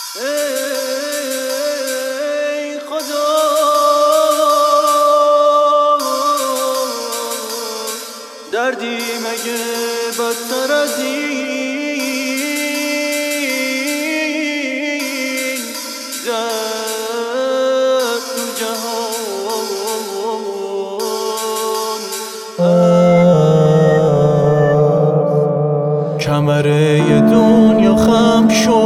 ای خدا دردی مگه بدتر از این درد تو جهان کمره دنیا خم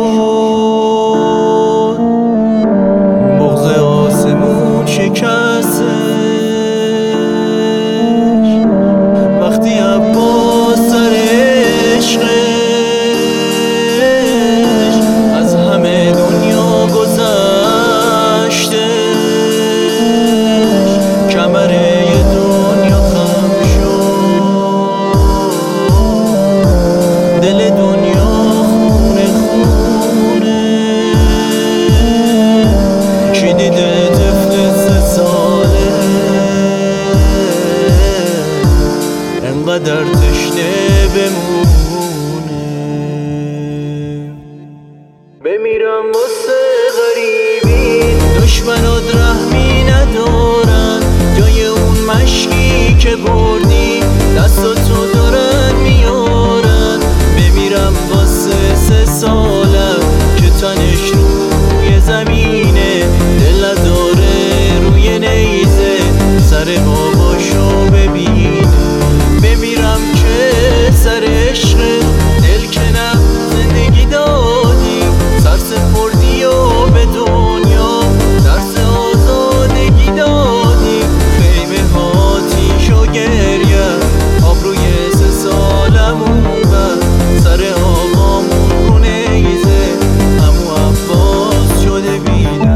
شد، بغض آسمون شکستش وقتی عباس سر عشقش از همه دنیا گذشتش. کمره دنیا خم شد، دل دنیا خونه خونه. کی دیده طفل 3 ساله انقدر تشنه بمونه؟ بمیرم واسه غریبی، دشمنات رحمی ندارن، جای اون مشکی که بردی دستاتو دارن میارن. بمیرم واسه 3 سالم که تنش روی زمینه، دل نداره روی نیزه سر باباشو ببینه. بمیرم که سر عشق دل که نه زندگی دادی، سر سپردی و به دنیا درس آزادگی دادی. خیمه هاتیش و گریه آبروی 3 سالمون بر سر آقامون رو نیزه عمو عباس شده بیده.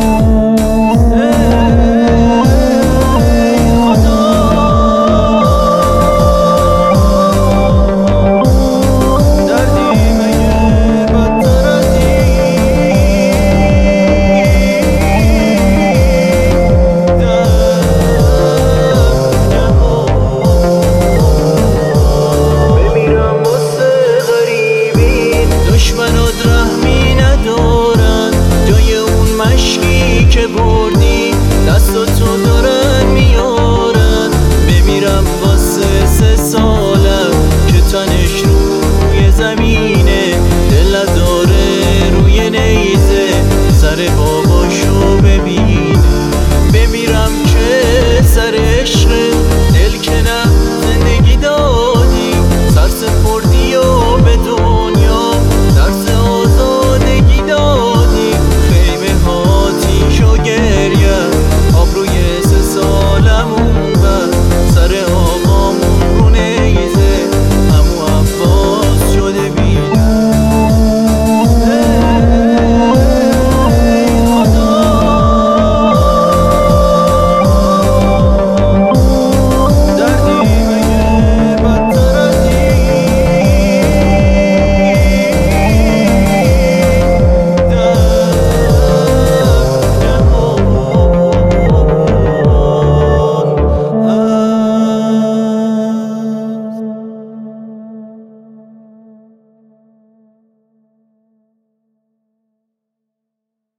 دشمنات رحمی ندارن، جای اون مشکی که بردی دستاتو دارن میارن. بمیرم واسه 3 سالم که تنش روی زمینه، دل نداره روی نیزه سر بابا